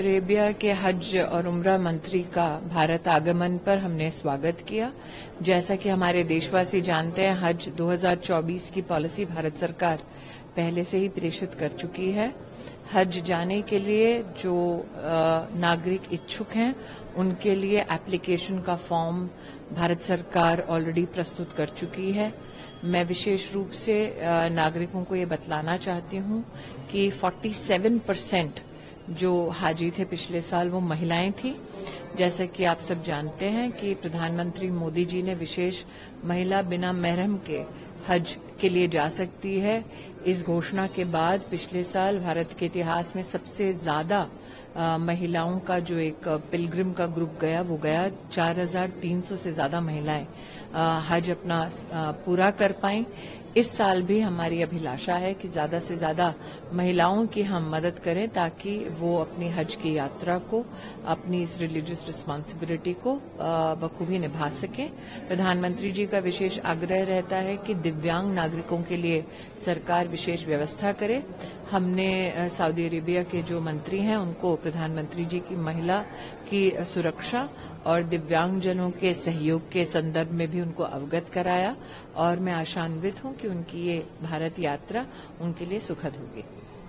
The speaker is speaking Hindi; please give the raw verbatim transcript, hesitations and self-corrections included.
अरेबिया के हज और उम्रा मंत्री का भारत आगमन पर हमने स्वागत किया। जैसा कि हमारे देशवासी जानते हैं, हज दो हज़ार चौबीस की पॉलिसी भारत सरकार पहले से ही प्रेषित कर चुकी है। हज जाने के लिए जो नागरिक इच्छुक हैं, उनके लिए एप्लीकेशन का फॉर्म भारत सरकार ऑलरेडी प्रस्तुत कर चुकी है। मैं विशेष रूप से नागरिकों को ये बतलाना चाहती हूं कि सैंतालीस परसेंट जो हाजी थे पिछले साल, वो महिलाएं थी। जैसे कि आप सब जानते हैं कि प्रधानमंत्री मोदी जी ने विशेष महिला बिना महरम के हज के लिए जा सकती है, इस घोषणा के बाद पिछले साल भारत के इतिहास में सबसे ज्यादा महिलाओं का जो एक पिलग्रिम का ग्रुप गया, वो गया चार हजार तीन सौ से ज्यादा महिलाएं आ, हज अपना आ, पूरा कर पाईं। इस साल भी हमारी अभिलाषा है कि ज्यादा से ज्यादा महिलाओं की हम मदद करें ताकि वो अपनी हज की यात्रा को, अपनी इस रिलीजियस रिस्पांसिबिलिटी को बखूबी निभा सकें। प्रधानमंत्री जी का विशेष आग्रह रहता है कि दिव्यांग नागरिकों के लिए सरकार विशेष व्यवस्था करे। हमने सऊदी अरेबिया के जो मंत्री हैं, उनको प्रधानमंत्री जी की महिला की सुरक्षा और दिव्यांगजनों के सहयोग के संदर्भ में भी उनको अवगत कराया और मैं आशान्वित हूं कि उनकी ये भारत यात्रा उनके लिए सुखद होगी।